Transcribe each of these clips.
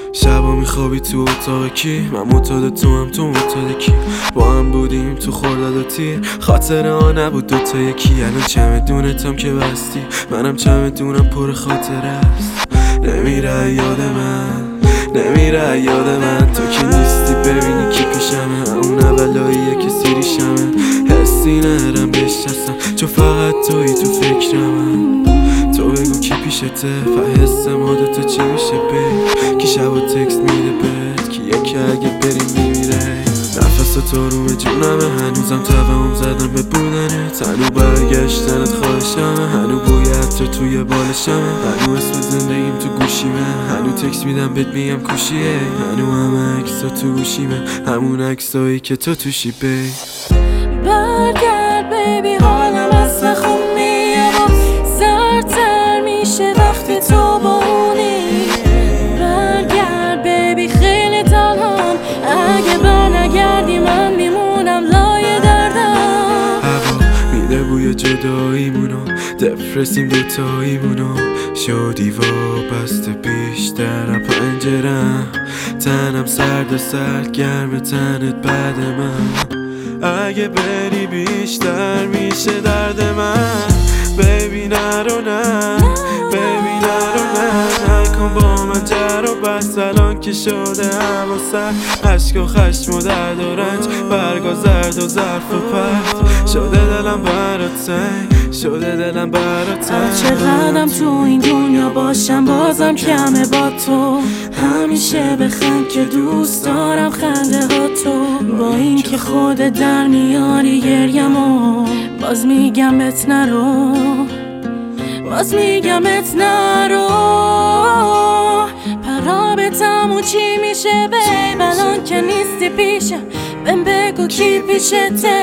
شبا میخوابی تو اتاق کی؟ من معتاد تو هم تو معتاد کی؟ با هم بودیم تو خورداد و تیر، خاطره ها نبود دوتا یکی. الان چمدونتم که بستی، منم چمدونم پر خاطره است. نمیره یاد من، نمیره یاد من. تو که نیستی ببینی کی پیشمه، اون اولاییه که سیریشمه. حسی نرم بشناسم چون فقط توی تو فکرمم. تو بگو کی پیشته و حس ما دوتا چی میشه بی؟ کی شبا تکست میده بهت، کیه که اگه بریم میمیره؟ نفس تو روم جونمه، هنوزم توهم زدم به بودنت. هنو برگشتنت خواهشمه، هنو بویت تو توی بالشمه. هنو اسم زندگیم تو گوشیمه، هنو تکست میدم بهت میگم کوشیه. هنو همه عکسا تو گوشیمه، همون عکسایی که تو توشی بی. برگرد بیبی، حالم از خوب میاد، سردتر میشه وقتی تو با اونی. برگرد بیبی، خیلی تنهام، اگه برنگردی من میمونم لای دردم. هوا میده بوی جداییمونو، دپرسیم دوتاییمونو. شدی وابسته بیشتر پنجرم، تنم سرد و سرد گرم تنت بعد من. اگه بری بیشتر میشه درد من. بیبی نرو نه، بیبی نرو نه، نکن با من جر و بس. الان که شده هوا سرد، عشق و خشم و درد و رنج، برگا زرد و ظرف و پرد. شده دلم برات تنگ، شده دلم برات تنگ. چقدرم تو این دنیا باشم بازم کمه با تو. همیشه بخند که دوست دارم خنده ها تو. با این که خودت در میاری گریمو، باز میگم بهت نرو، باز میگم بهت نرو. پرابتمون چی میشه بیب؟ الان که نیستی پیشم، بهم بگو کی پیشته،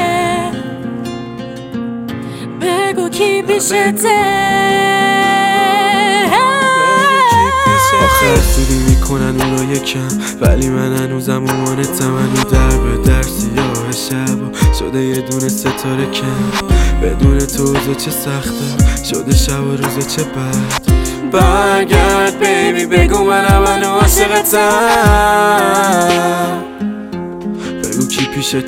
بگو کی پیشته. آخر سودی میکنن اونا یکم، ولی من هنوزم اومانتم. هنو در به در سیاه شب شده یه دونه ستاره کم. بدون تو روزا چه سخته، شده شب و روزا چه بد. برگرد بیبی، بگو منو عاشقتم. بگو کی پیشته،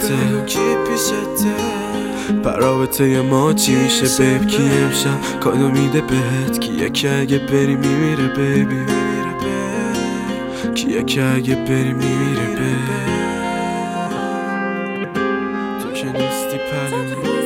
رابطه ما چی میشه بیب؟ کی امشب کادو میده بهت؟ کیه که اگه بری میمیره بیبی؟ کیه که اگه بری میمیره بیب؟ تو که نیستی پلو